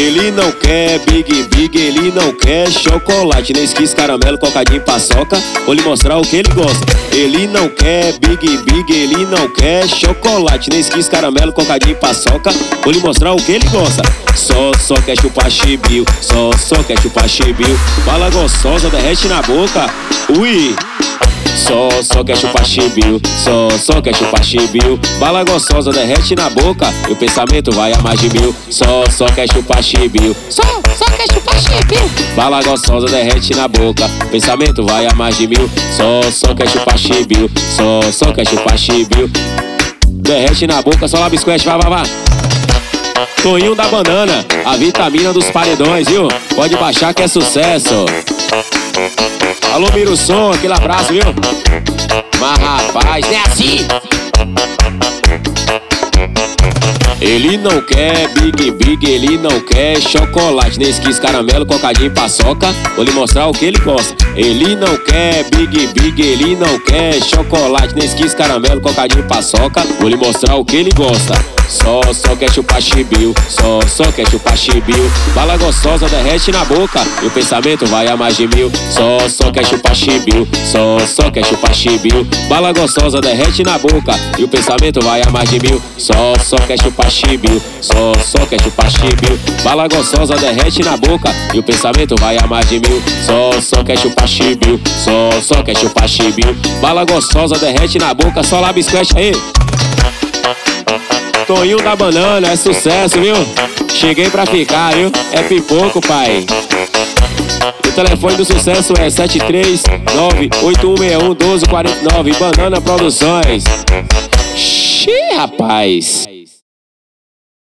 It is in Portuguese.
Ele não quer Big Big, ele não quer chocolate, nem esquis, caramelo, cocadinho, paçoca. Vou lhe mostrar o que ele gosta. Ele não quer Big Big, ele não quer chocolate, nem esquis, caramelo, cocadinho, paçoca. Vou lhe mostrar o que ele gosta. Só quer chupar chibio, só quer chupar chibio. Bala gostosa derrete na boca, ui. Só quer chupar chibio, só quer chupar chibio. Bala gostosa derrete na boca e o pensamento vai a mais de mil. Só quer chupar chibio, só quer chupar chibio. Bala gostosa derrete na boca, o pensamento vai a mais de mil. Só quer chupar chibio, só quer chupar chibio. Derrete na boca, só lá biscoete, vá. Toninho da banana, a vitamina dos paredões, viu? Pode baixar que é sucesso. Alô, Miro Som, aquele abraço, viu? Mas rapaz, não é assim. Ele não quer Big Big, ele não quer chocolate, nem esquis, caramelo, cocadinho, paçoca. Vou lhe mostrar o que ele gosta. Ele não quer Big Big, ele não quer chocolate, nem esquis, caramelo, cocadinho, paçoca. Vou lhe mostrar o que ele gosta. Só quer chupar chibio, só quer chupar chibio. Bala gostosa derrete na boca e o pensamento vai a mais de mil. Só quer chupar chibio, só quer chupar chibio. Bala gostosa derrete na boca e o pensamento vai a mais de mil. Só quer chupar chibio, só quer chupar chibio. Bala gostosa derrete na boca e o pensamento vai a mais de mil. Só quer chupar chibio, só quer chupar chibio. Bala gostosa derrete na boca, só lá biscoete aí. Toninho da banana, é sucesso, viu? Cheguei pra ficar, viu? É pipoco, pai. O telefone do sucesso é 739-8161-1249. Banana Produções. Xiii, rapaz.